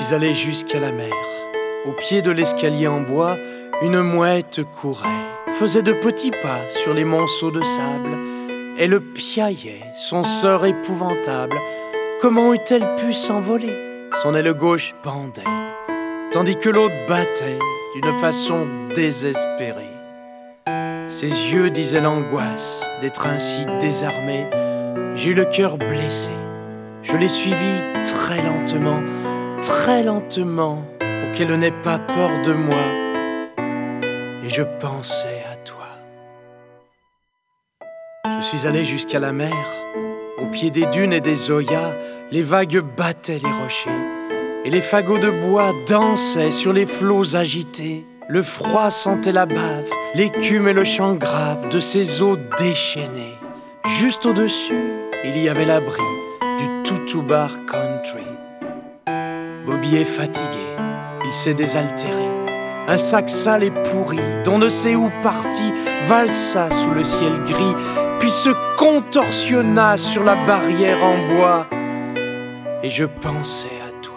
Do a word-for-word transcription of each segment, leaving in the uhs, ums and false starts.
suis allé jusqu'à la mer. Au pied de l'escalier en bois, une mouette courait, faisait de petits pas sur les monceaux de sable. Elle piaillait, son sort épouvantable. Comment eût-elle pu s'envoler? Son aile gauche pendait, tandis que l'autre battait d'une façon désespérée. Ses yeux disaient l'angoisse d'être ainsi désarmé. J'ai eu le cœur blessé. Je l'ai suivie très lentement, très lentement, pour qu'elle n'ait pas peur de moi. Et je pensais à toi. Je suis allé jusqu'à la mer. Au pied des dunes et des zoyas, les vagues battaient les rochers, et les fagots de bois dansaient sur les flots agités. Le froid sentait la bave, l'écume et le chant grave de ces eaux déchaînées. Juste au-dessus, il y avait l'abri du Tutu Bar Country. Bobby est fatigué, il s'est désaltéré. Un sac sale et pourri, d'on ne sait où parti, valsa sous le ciel gris, puis se contorsionna sur la barrière en bois. Et je pensais à toi.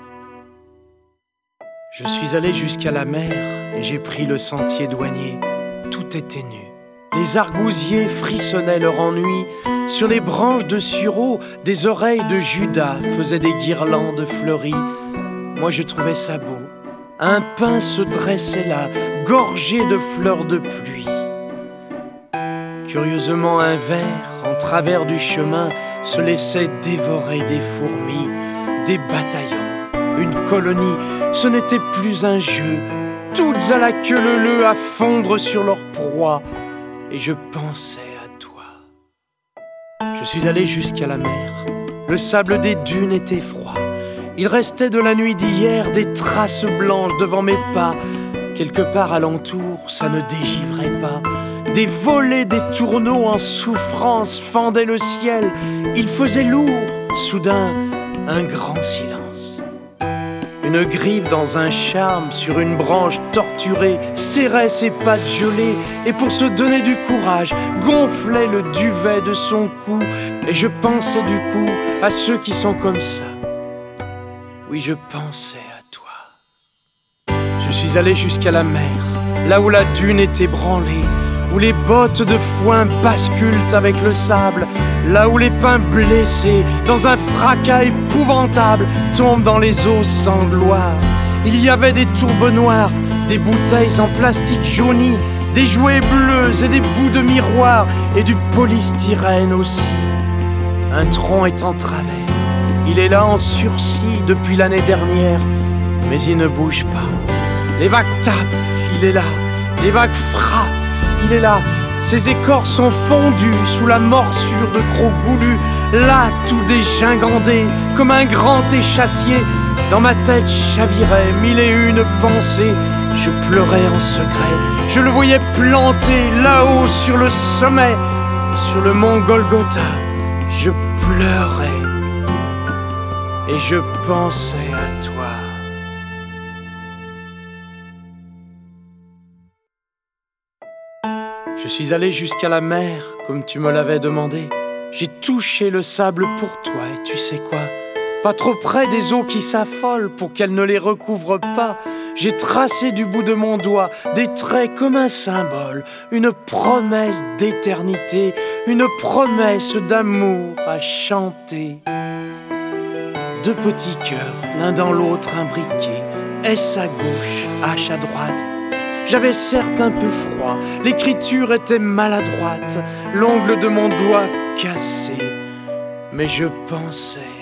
Je suis allé jusqu'à la mer et j'ai pris le sentier douanier. Tout était nu. Les argousiers frissonnaient leur ennui. Sur les branches de sureau, des oreilles de Judas faisaient des guirlandes fleuries. Moi je trouvais ça beau. Un pin se dressait là, gorgé de fleurs de pluie. Curieusement, un ver, en travers du chemin, se laissait dévorer des fourmis, des bataillons, une colonie. Ce n'était plus un jeu, toutes à la queue leu-leu à fondre sur leur proie. Et je pensais à toi. Je suis allé jusqu'à la mer. Le sable des dunes était froid. Il restait de la nuit d'hier des traces blanches devant mes pas. Quelque part alentour, ça ne dégivrait pas. Des volets des tourneaux en souffrance fendaient le ciel. Il faisait lourd. Soudain, un grand silence. Une grive dans un charme sur une branche torturée serrait ses pattes gelées et pour se donner du courage gonflait le duvet de son cou. Et je pensais du coup à ceux qui sont comme ça. Oui, je pensais à toi. Je suis allé jusqu'à la mer, là où la dune est ébranlée, où les bottes de foin basculent avec le sable, là où les pins blessés, dans un fracas épouvantable, tombent dans les eaux sans gloire. Il y avait des tourbes noires, des bouteilles en plastique jauni, des jouets bleus et des bouts de miroir, et du polystyrène aussi. Un tronc est en travers. Il est là en sursis depuis l'année dernière, mais il ne bouge pas. Les vagues tapent, il est là. Les vagues frappent, il est là. Ses écorces sont fondues sous la morsure de crocs goulus. Là, tout dégingandé, comme un grand échassier. Dans ma tête chaviraient mille et une pensées. Je pleurais en secret. Je le voyais planté là-haut sur le sommet, sur le mont Golgotha. Je pleurais. Et je pensais à toi. Je suis allé jusqu'à la mer, comme tu me l'avais demandé. J'ai touché le sable pour toi, et tu sais quoi? Pas trop près des eaux qui s'affolent pour qu'elles ne les recouvrent pas. J'ai tracé du bout de mon doigt des traits comme un symbole, une promesse d'éternité, une promesse d'amour à chanter. Deux petits cœurs, l'un dans l'autre imbriqués, S à gauche, H à droite. J'avais certes un peu froid, l'écriture était maladroite, l'ongle de mon doigt cassé, mais je pensais